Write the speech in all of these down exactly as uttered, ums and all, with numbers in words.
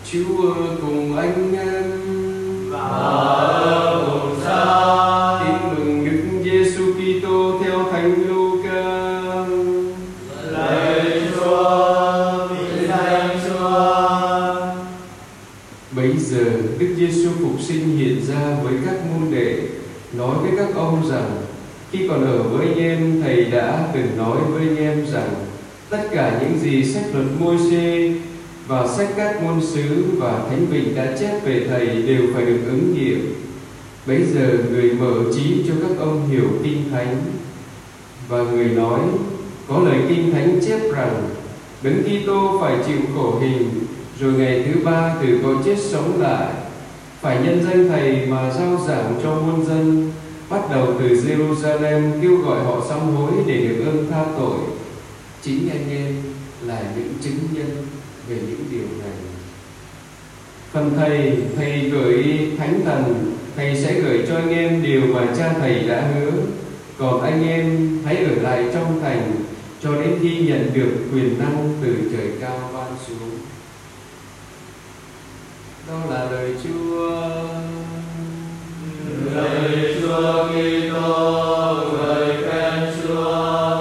Chúa cùng anh em và cùng cha. Tin mừng Đức Giêsu Kitô theo Thánh Luca. Lạy Chúa, vinh danh Chúa. Bấy giờ Đức Giêsu phục sinh hiện ra với các môn đệ, nói với các ông rằng: khi còn ở với anh em, Thầy đã từng nói với anh em rằng tất cả những gì sách luật Môi-se và sách các ngôn sứ và Thánh Vịnh đã chép về Thầy đều phải được ứng nghiệm. Bấy giờ người mở trí cho các ông hiểu Kinh Thánh, và người nói: có lời Kinh Thánh chép rằng Đấng Kitô phải chịu khổ hình, rồi ngày thứ ba từ cõi chết sống lại, phải nhân danh Thầy mà rao giảng cho muôn dân, bắt đầu từ Jerusalem, kêu gọi họ sám hối để được ơn tha tội. Chính anh em là những chứng nhân về những điều này. Phần Thầy, Thầy gửi Thánh Thần, Thầy sẽ gửi cho anh em điều mà Cha Thầy đã hứa. Còn anh em hãy ở lại trong thành cho đến khi nhận được quyền năng từ trời cao ban xuống. Đó là lời Chúa. Lạy Chúa Kitô, lời khen Chúa.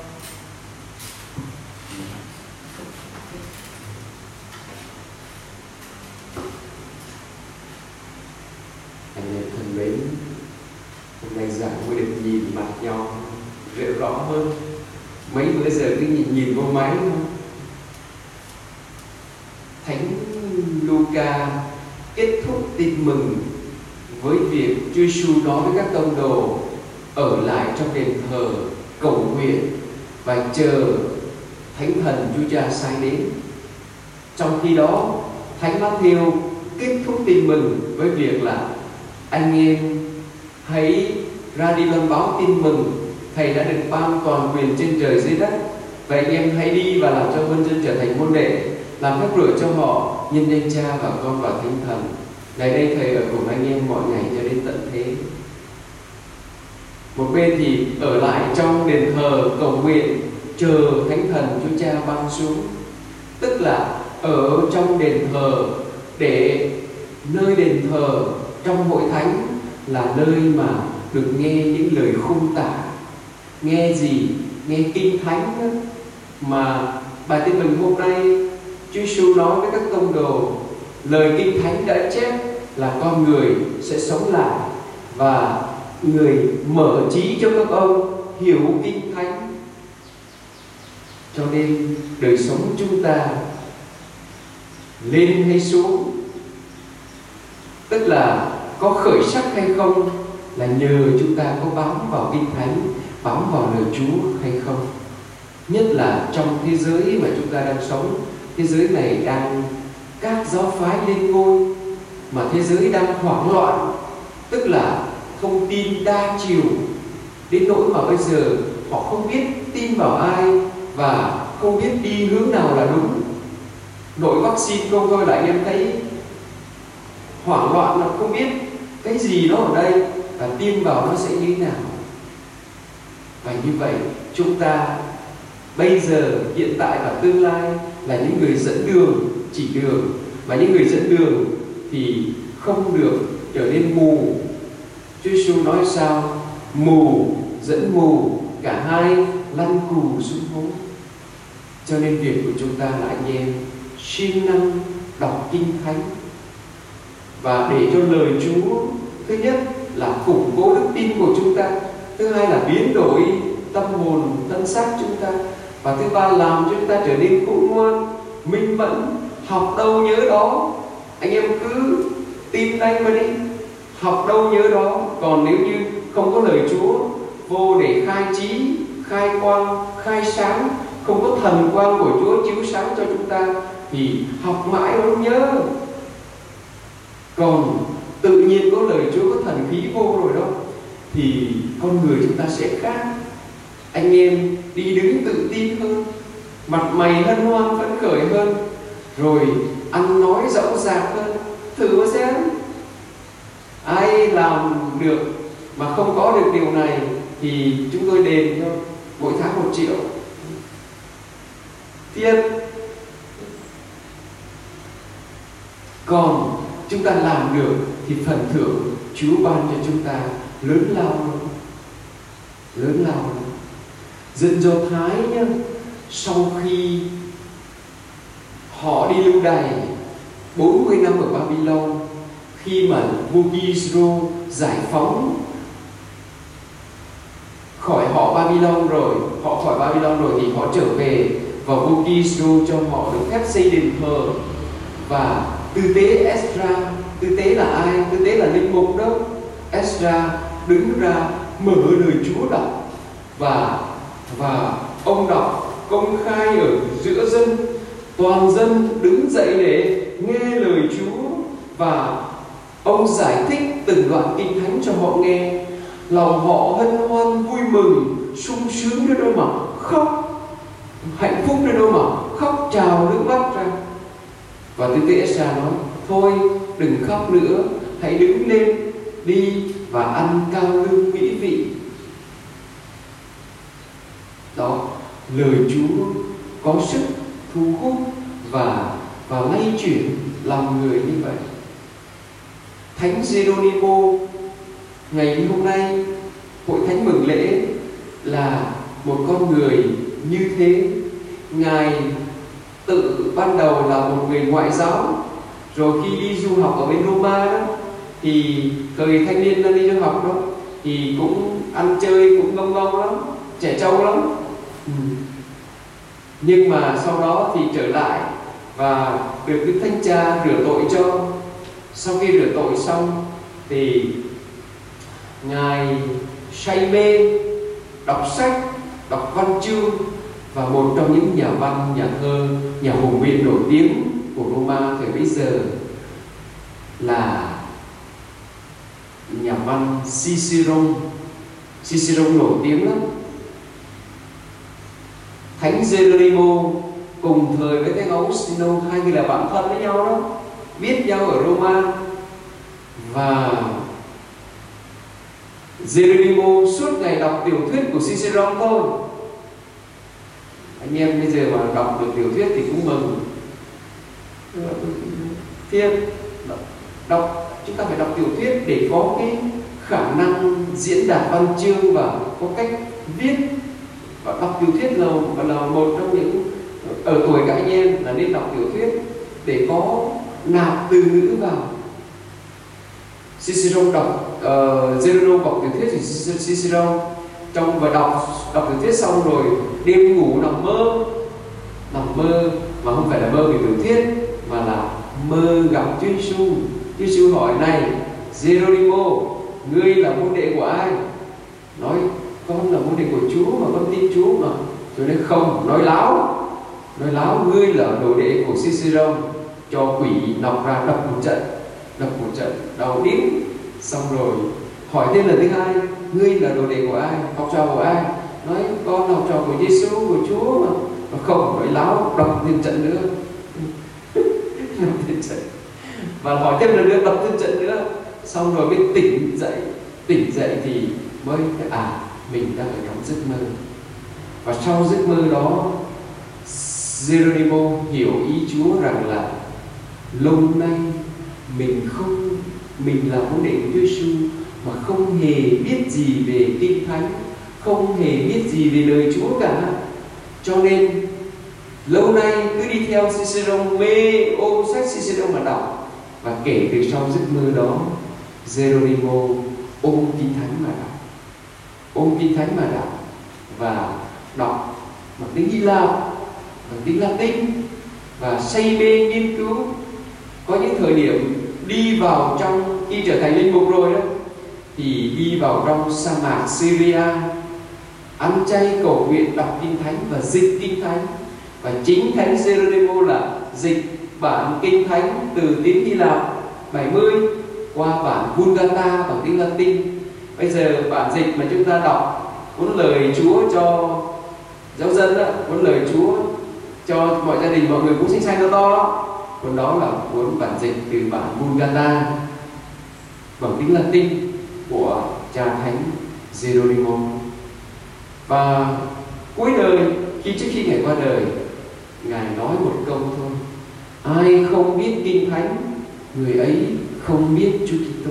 Anh em thân mến, hôm nay giảng mới được nhìn mặt nhau rất rõ hơn. Mấy bữa giờ cứ nhìn nhìn vô máy thôi. Thánh Luca kết thúc tin mừng với việc Chúa Giêsu nói với các tông đồ ở lại trong đền thờ cầu nguyện và chờ Thánh Thần Chúa Cha sai đến. Trong khi đó, Thánh Matthew kết thúc tin mừng với việc là anh em hãy ra đi loan báo tin mừng, Thầy đã được ban toàn quyền trên trời dưới đất. Vậy anh em hãy đi và làm cho muôn dân trở thành môn đệ, làm phép rửa cho họ nhân danh Cha và Con và Thánh Thần. Ngày đây Thầy ở cùng anh em mọi ngày cho đến tận thế. Một bên thì ở lại trong đền thờ cầu nguyện chờ Thánh Thần Chúa Cha ban xuống, tức là ở trong đền thờ, để nơi đền thờ trong hội thánh là nơi mà được nghe những lời khung tả. Nghe gì? Nghe Kinh Thánh đó. Mà bài tin mừng hôm nay Chúa Giêsu nói với các tông đồ, lời Kinh Thánh đã chép là con người sẽ sống lại, và người mở trí cho các ông hiểu Kinh Thánh. Cho nên đời sống chúng ta lên hay xuống, tức là có khởi sắc hay không, là nhờ chúng ta có bám vào Kinh Thánh, bám vào lời Chúa hay không. Nhất là trong thế giới mà chúng ta đang sống, thế giới này đang các giáo phái lên ngôi, mà thế giới đang hoảng loạn, tức là thông tin đa chiều đến nỗi mà bây giờ họ không biết tin vào ai và không biết đi hướng nào là đúng. Nội vaccine không thôi là anh em thấy hoảng loạn, là không biết cái gì nó ở đây và tin vào nó sẽ như thế nào. Và như vậy chúng ta bây giờ, hiện tại và tương lai là những người dẫn đường, chỉ đường. Và những người dẫn đường thì không được trở nên mù. Chúa Giêsu nói sao? Mù dẫn mù, cả hai lăn cù xuống hố. Cho nên việc của chúng ta là anh em siêng năng đọc Kinh Thánh, và để cho lời Chúa thứ nhất là củng cố đức tin của chúng ta, thứ hai là biến đổi tâm hồn thân xác chúng ta, và thứ ba làm cho chúng ta trở nên khôn ngoan, minh mẫn, học đâu nhớ đó. Anh em cứ tin anh mà đi, học đâu nhớ đó. Còn nếu như không có lời Chúa vô để khai trí, khai quang, khai sáng, không có thần quang của Chúa chiếu sáng cho chúng ta, thì học mãi không nhớ. Còn tự nhiên có lời Chúa, có thần khí vô rồi đó, thì con người chúng ta sẽ khác. Anh em đi đứng tự tin hơn, mặt mày hân hoan phấn khởi hơn, rồi ăn nói dõng dạc hơn. Thử mà xem, ai làm được mà không có được điều này thì chúng tôi đền cho mỗi tháng một triệu. Thiên Còn chúng ta làm được thì phần thưởng Chúa ban cho chúng ta lớn lao lắm. Lớn lao lắm. Dân Do Thái nhá, sau khi họ đi lưu đày bốn mươi năm ở Babylon, khi mà vua Gizro giải phóng khỏi họ Babylon rồi, họ khỏi Babylon rồi thì họ trở về, và vua Gizro cho họ được phép xây đền thờ. Và tư tế Ezra, tư tế là ai? Tư tế là linh mục đó. Ezra đứng ra mở lời Chúa đọc, và và ông đọc công khai ở giữa dân, toàn dân đứng dậy để nghe lời Chúa, và ông giải thích từng đoạn kinh thánh cho họ nghe. Lòng họ hân hoan vui mừng, sung sướng đến đôi mà khóc, hạnh phúc đến đôi mà khóc trào nước mắt ra. Và tư tế Ezra nói: thôi đừng khóc nữa, hãy đứng lên đi và ăn cao lương mỹ vị. Đó, lời Chúa có sức thu hút và và lay chuyển lòng người như vậy. Thánh Geronimo ngày hôm nay hội thánh mừng lễ là một con người như thế. Ngài tự ban đầu là một người ngoại giáo, rồi khi đi du học ở bên Roma đó, thì thời thanh niên đang đi du học đó thì cũng ăn chơi cũng ngông ngông lắm, trẻ trâu lắm. Ừ. Nhưng mà sau đó thì trở lại và được Đức Thánh Cha rửa tội cho. Sau khi rửa tội xong thì Ngài say mê đọc sách, đọc văn chương, và một trong những nhà văn, nhà thơ, nhà hùng biện nổi tiếng của Roma thời bấy giờ là nhà văn Cicero. Cicero nổi tiếng lắm. Thánh Geronimo cùng thời với Thánh Augustino, hai người là bạn thân với nhau đó, biết nhau ở Roma. Và Geronimo suốt ngày đọc tiểu thuyết của Cicero thôi. Anh em bây giờ mà đọc được tiểu thuyết thì cũng mừng. Thiên đọc, đọc chúng ta phải đọc tiểu thuyết để có cái khả năng diễn đạt văn chương và có cách viết. Và đọc tiểu thuyết là, là một trong những, ở tuổi các anh em là nên đọc tiểu thuyết để có nạp từ ngữ vào. Cicero đọc uh, Geronimo đọc tiểu thuyết thì Cicero trong và đọc đọc tiểu thuyết xong rồi đêm ngủ nằm mơ, nằm mơ mà không phải là mơ về tiểu thuyết mà là mơ gặp Chúa Giêsu. Chúa Giêsu hỏi: này Geronimo, ngươi là môn đệ của ai? Nói: con là môn đệ của Chúa mà, con tin Chúa mà. Cho nên không, nói láo, nói láo, ngươi là đồ đệ của Cicero. Cho quỷ nọc ra đập một trận, đập một trận đầu điếc. Xong rồi hỏi thêm lần thứ hai: ngươi là đồ đệ của ai, học trò của ai? Nói: con học trò của Giêsu, của Chúa mà. Nó không, nói láo, đập thêm trận nữa. Đập thêm trận. Và hỏi thêm lần nữa, đập thêm trận nữa. Xong rồi mới tỉnh dậy. Tỉnh dậy thì mới à mình đang ở trong giấc mơ. Và sau giấc mơ đó, Geronimo hiểu ý Chúa rằng là lâu nay mình không mình là môn đệ của Chúa Giêsu mà không hề biết gì về Kinh Thánh, không hề biết gì về lời Chúa cả. Cho nên lâu nay cứ đi theo Cicero, mê ôm sách Cicero mà đọc. Và kể từ sau giấc mơ đó, Geronimo ôm Kinh Thánh mà đọc, ôm Kinh Thánh mà đọc và đọc bằng tiếng Hy Lạp, bằng tiếng Latin, và say mê nghiên cứu. Có những thời điểm đi vào trong, khi trở thành linh mục rồi đó, thì đi vào trong sa mạc Syria, ăn chay cầu nguyện, đọc Kinh Thánh và dịch Kinh Thánh. Và chính Thánh Geronimo là dịch bản Kinh Thánh từ tiếng Hy Lạp bảy mươi qua bản Vulgata bằng tiếng Latin. Bây giờ bản dịch mà chúng ta đọc cuốn lời Chúa cho giáo dân đó, cuốn lời Chúa cho mọi gia đình, mọi người cũng xinh xanh to to đó. Cuốn đó là cuốn bản dịch từ bản Vulgata bằng tiếng Latin của cha Thánh Geronimo. Và cuối đời, khi trước khi Ngài qua đời, Ngài nói một câu thôi: ai không biết Kinh Thánh người ấy không biết Chúa Kitô.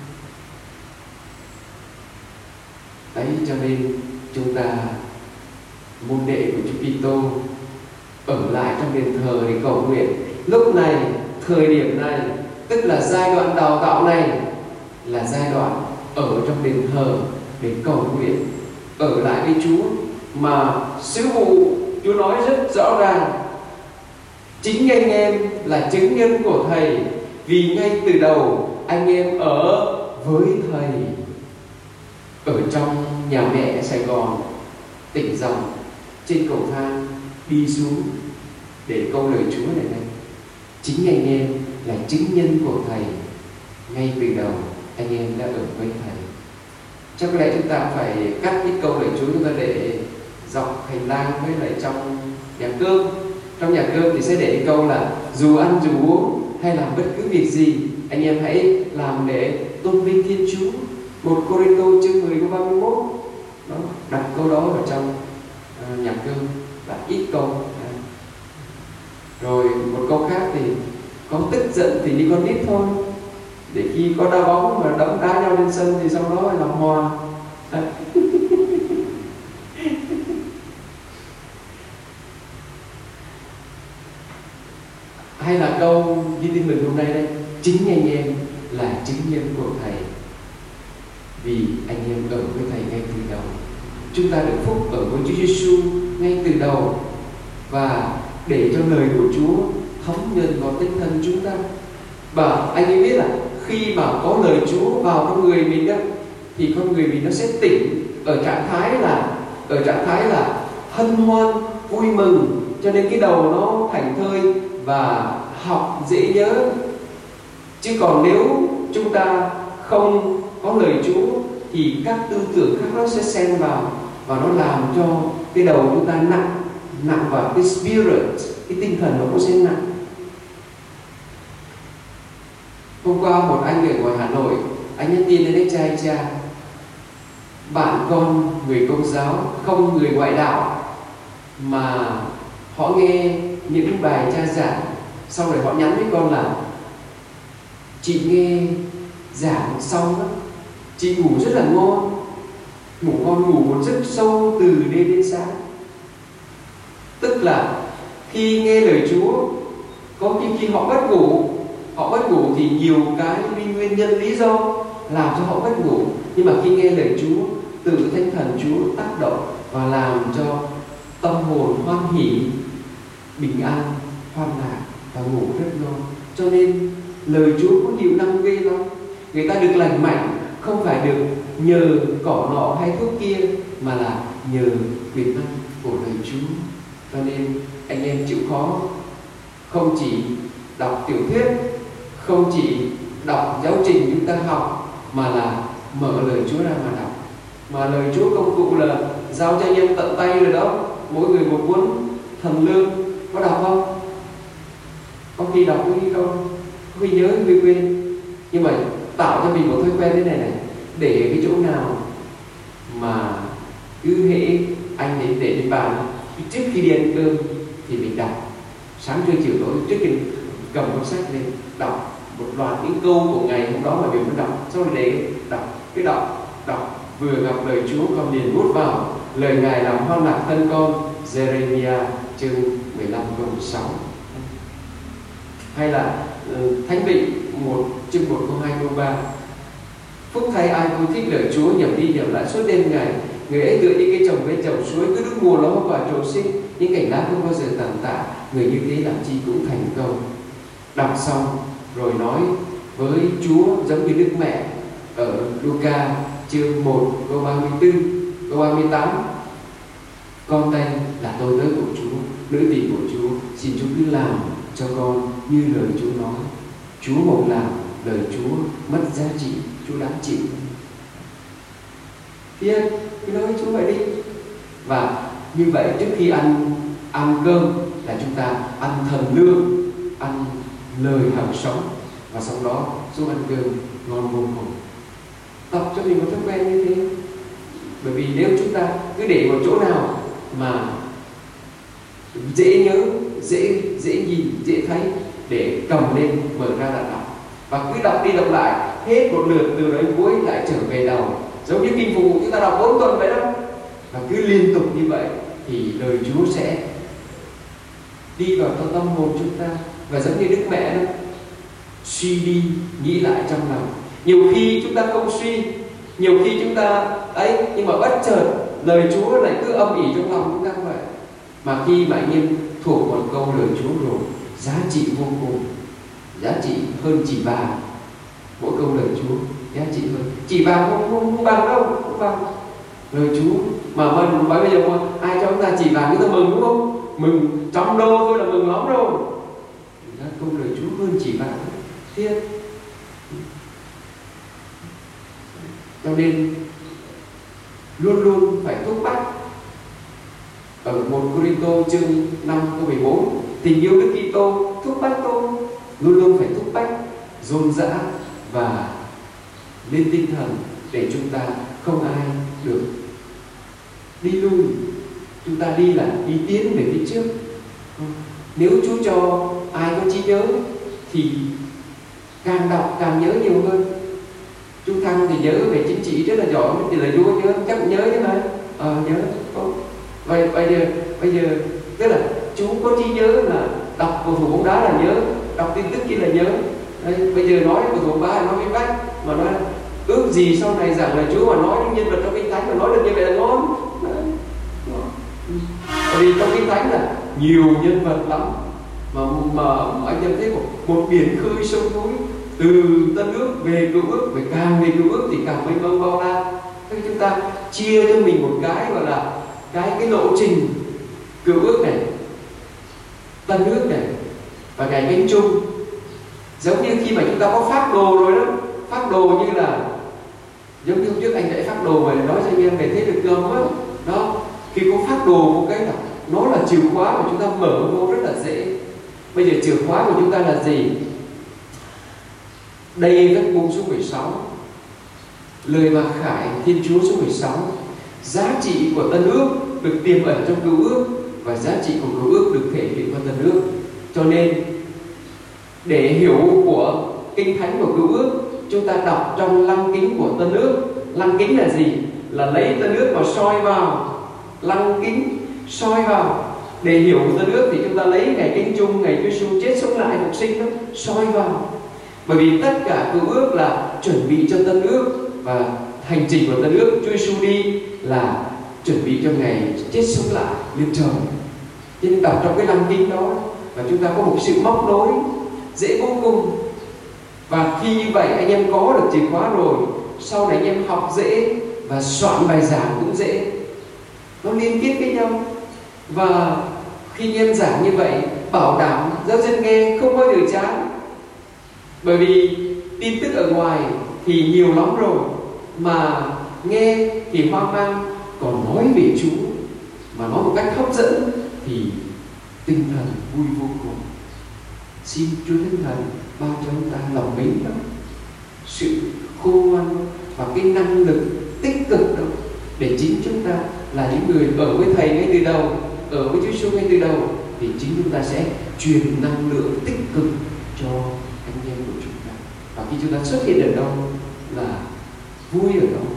Đấy, cho nên chúng ta môn đệ của Chúa Kitô ở lại trong đền thờ để cầu nguyện. Lúc này, thời điểm này, tức là giai đoạn đào tạo này, là giai đoạn ở trong đền thờ để cầu nguyện, ở lại với Chúa. Mà sứ vụ Chúa nói rất rõ ràng, chính anh em là chứng nhân của Thầy, vì ngay từ đầu anh em ở với Thầy. Ở trong nhà mẹ Sài Gòn, tỉnh dòng, trên cầu thang đi xuống để câu lời Chúa này này, chính anh em là chứng nhân của Thầy, ngay từ đầu anh em đã ở với Thầy. Chắc có lẽ chúng ta phải cắt cái câu lời Chúa chúng ta để dọc hành lang với lại trong nhà cơm. Trong nhà cơm thì sẽ để câu là dù ăn dù uống hay làm bất cứ việc gì, anh em hãy làm để tôn vinh Thiên Chúa. Một Cô-rinh-tô chương mười câu ba mươi mốt đó, đặt câu đó ở trong uh, nhà cơm, đặt ít câu. À. Rồi một câu khác thì có tức giận thì đi con nít thôi, để khi có đá bóng mà đấm đá nhau lên sân thì sau đó làm hòa. À. Hay là câu ghi tin mừng hôm nay đây, chính anh em là chứng nhân của Thầy, vì anh em ở với Thầy ngay từ đầu. Chúng ta được phúc ở với Chúa Giêsu ngay từ đầu, và để cho lời của Chúa thấm nhuần vào tinh thần chúng ta. Và anh em biết là khi mà có lời Chúa vào trong người mình đó, thì con người mình nó sẽ tỉnh ở trạng thái là ở trạng thái là hân hoan, vui mừng, cho nên cái đầu nó thảnh thơi và học dễ nhớ. Chứ còn nếu chúng ta không có lời Chúa thì các tư tưởng khác nó sẽ xen vào, và nó làm cho cái đầu chúng ta nặng nặng vào cái spirit, cái tinh thần nó cũng sẽ nặng. Hôm qua một anh ở ngoài Hà Nội, anh nhắn tin đến đấy: cha cha, bạn con người Công giáo, không người ngoại đạo, mà họ nghe những bài cha giảng, sau rồi họ nhắn với con là chị nghe giảng xong đó, chị ngủ rất là ngon, ngủ con ngủ một giấc sâu từ đêm đến sáng. Tức là khi nghe lời Chúa, có khi khi họ mất ngủ, họ mất ngủ thì nhiều cái nguyên nhân lý do làm cho họ mất ngủ, nhưng mà khi nghe lời Chúa, từ Thánh Thần Chúa tác động và làm cho tâm hồn hoan hỷ, bình an, hoan lạc và ngủ rất ngon. Cho nên lời Chúa có nhiều năng ghê lắm. Người ta được lành mạnh không phải được nhờ cỏ nọ hay thuốc kia, mà là nhờ quyền năng của lời Chúa. Cho nên anh em chịu khó không chỉ đọc tiểu thuyết, không chỉ đọc giáo trình chúng ta học, mà là mở lời Chúa ra mà đọc. Mà lời Chúa công cụ là giao cho anh em tận tay rồi đó, mỗi người một cuốn Thần Lương. Có đọc không? Có khi đọc, có khi không, có khi nhớ, có khi quên. Nhưng mà tạo cho mình một thói quen thế này này, để cái chỗ nào mà cứ hễ anh ấy để lên bàn trước khi đi ăn cơm thì mình đọc. Sáng trưa chiều tối trước khi cầm cuốn sách lên đọc một loạt những câu của ngày hôm đó mà mình muốn đọc, sau đó để đọc, cái đọc đọc vừa gặp lời Chúa con liền nuốt vào lời Ngài làm hoan lạc thân con. Jeremiah chương mười lăm câu sáu. Hay là uh, Thánh Vị một chương một câu hai câu ba. Phúc thay ai không thích lời Chúa, nhầm đi nhầm lại suốt đêm ngày. Người ấy tựa như cây trồng bên dòng suối, cứ đúng mùa nó hoa quả trổ sinh, những cành lá không bao giờ tàn tạ. Người như thế làm chi cũng thành công. Đọc xong rồi nói với Chúa giống như Đức Mẹ ở Luca chương một câu ba mươi tư, câu ba mươi tám. Con đây là tôi tớ của Chúa, nữ tỳ của Chúa, xin Chúa cứ làm cho con như lời Chúa nói. Chúa một làm, lời Chúa mất giá trị, Chúa đáng chịu. Thiên, cứ nói Chúa vậy đi. Và như vậy trước khi ăn ăn cơm là chúng ta ăn thần lương, ăn lời hằng sống, và sau đó xuống ăn cơm ngon vô cùng. Tập cho mình một thói quen như thế. Bởi vì nếu chúng ta cứ để vào chỗ nào mà dễ nhớ, dễ dễ nhìn, dễ thấy, để cầm lên mở ra là đọc, và cứ đọc đi đọc lại hết một lượt từ đến cuối lại trở về đầu, giống như kinh phục vụ chúng ta đọc bốn tuần vậy đó, và cứ liên tục như vậy thì lời Chúa sẽ đi vào trong tâm hồn chúng ta, và giống như Đức Mẹ đó, suy đi nghĩ lại trong lòng. Nhiều khi chúng ta không suy, nhiều khi chúng ta ấy, nhưng mà bất chợt lời Chúa lại cứ âm ỉ trong lòng chúng ta vậy. Mà khi mà anh em thuộc một câu lời Chúa rồi, giá trị vô cùng, giá trị hơn chỉ vàng. Mỗi câu lời Chúa giá trị hơn chỉ vàng, không, không, không bằng đâu, không bằng lời Chúa. Mà mình bây giờ mà ai cho chúng ta chỉ vàng chúng ta mừng, đúng không? Mừng trăm đô thôi là mừng lắm rồi. Câu lời Chúa hơn chỉ vàng thiết. Cho nên luôn luôn phải thúc bách. Ở một Cô-rinh-tô chương năm câu mười bốn, tình yêu Đức Kitô thúc bách tôi luôn luôn phải thúc bách, dồn dã và lên tinh thần để chúng ta không ai được đi lui. Chúng ta đi là đi tiến về phía trước. Nếu Chúa cho ai có trí nhớ thì càng đọc càng nhớ nhiều hơn. Chú Thăng thì nhớ về chính trị rất là giỏi, thì là Chúa nhớ chắc cũng nhớ chứ mà. Ờ nhớ. Vậy bây giờ bây giờ tức là chú có trí nhớ là đọc cầu thủ bóng đá là nhớ, đọc tin tức kia là nhớ. Đấy, bây giờ nói cầu thủ bóng đá nói với bác mà nói ước gì sau này rằng là Chúa mà nói những nhân vật trong Kinh Thánh mà nói được như vậy là ngon. Bởi vì trong Kinh Thánh là nhiều nhân vật lắm, mà mà anh em thấy một, một biển khơi sông núi, từ Tân Ước về Cựu Ước, về càng về Cựu Ước thì càng mênh mông bao la. Thế chúng ta chia cho mình một cái gọi là cái cái lộ trình Cựu Ước này, Tân Ước này và ngày bên chung. Giống như khi mà chúng ta có phác đồ rồi đó, phác đồ như là giống như hôm trước anh dạy phác đồ về nói cho anh em về thế được không á. Đó, khi có phác đồ một cái là nó là chìa khóa mà chúng ta mở vô rất là dễ. Bây giờ chìa khóa của chúng ta là gì? Đây các cung số mười sáu, lời mặc khải Thiên Chúa số mười sáu, giá trị của Tân Ước được tiềm ẩn trong Cựu Ước và giá trị của Cựu Ước được thể hiện qua Tân Ước. Cho nên để hiểu của Kinh Thánh của Cựu Ước, chúng ta đọc trong lăng kính của Tân Ước. Lăng kính là gì? Là lấy Tân Ước mà soi vào, lăng kính soi vào. Để hiểu của Tân Ước thì chúng ta lấy ngày Kinh Chung, ngày Chúa Giêsu chết sống lại phục sinh đó, soi vào. Bởi vì tất cả Cựu Ước là chuẩn bị cho Tân Ước, và hành trình của Tân Ước Chúa Giêsu đi là chuẩn bị cho ngày chết sống lại lên trời. Cho nên đọc trong cái lăng kính đó và chúng ta có một sự móc nối dễ vô cùng. Và khi như vậy anh em có được chìa khóa rồi, sau này anh em học dễ và soạn bài giảng cũng dễ, nó liên kết với nhau. Và khi anh em giảng như vậy, bảo đảm giáo dân nghe không bao giờ chán. Bởi vì tin tức ở ngoài thì nhiều lắm rồi, mà nghe thì hoang mang, còn nói về Chúa mà nói một cách hấp dẫn thì tinh thần vui vô cùng. Xin Chúa Thánh Thần ban cho chúng ta lòng mến đó, sự khôn ngoan và cái năng lực tích cực đó, để chính chúng ta là những người ở với Thầy ngay từ đầu, ở với Chúa Giêsu ngay từ đầu, thì chính chúng ta sẽ truyền năng lượng tích cực cho anh em của chúng ta. Và khi chúng ta xuất hiện ở đâu là vui ở đó,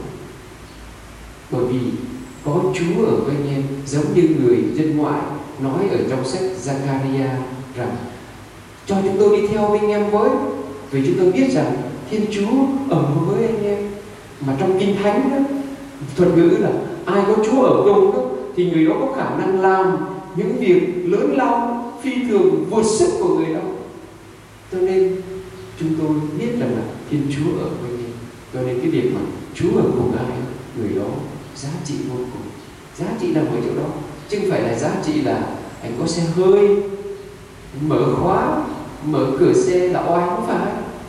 bởi vì có Chúa ở với anh em. Giống như người dân ngoại nói ở trong sách Giăng-ca-ri-a rằng cho chúng tôi đi theo anh em với, vì chúng tôi biết rằng Thiên Chúa ở với anh em. Mà trong Kinh Thánh đó, thuật ngữ là ai có Chúa ở cùng đó, thì người đó có khả năng làm những việc lớn lao phi thường vượt sức của người đó. Cho nên chúng tôi biết rằng là Thiên Chúa ở với anh em. Cho nên cái việc mà Chúa ở cùng ai, người đó giá trị vô cùng. Giá trị nằm ở chỗ đó, chứ không phải là giá trị là anh có xe hơi, anh mở khóa, mở cửa xe là oai, không phải.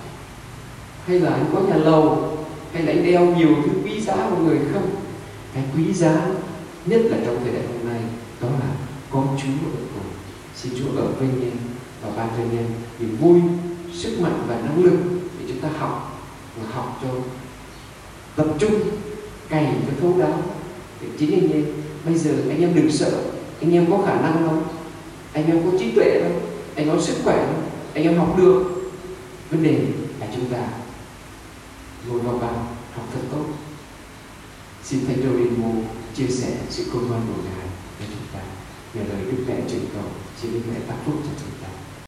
Hay là anh có nhà lầu, hay là anh đeo nhiều thứ quý giá của người không. Cái quý giá nhất là trong thời đại hôm nay đó là có Chúa ở cùng. Xin Chúa ở với anh em và ban cho anh em niềm vui, sức mạnh và năng lực để chúng ta học, và học cho tập trung, cày cho thấu đáo. Để chính anh em bây giờ anh em đừng sợ. Anh em có khả năng không? Anh em có trí tuệ không? Anh có sức khỏe không? Anh em học được. Vấn đề là chúng ta ngồi vào bàn học thật tốt. Xin Thánh Dorimo chia sẻ sự công ngoan của Ngài với chúng ta. Nhờ lời Đức Mẹ truyền cầu, xin Đức Mẹ ban phúc cho chúng ta.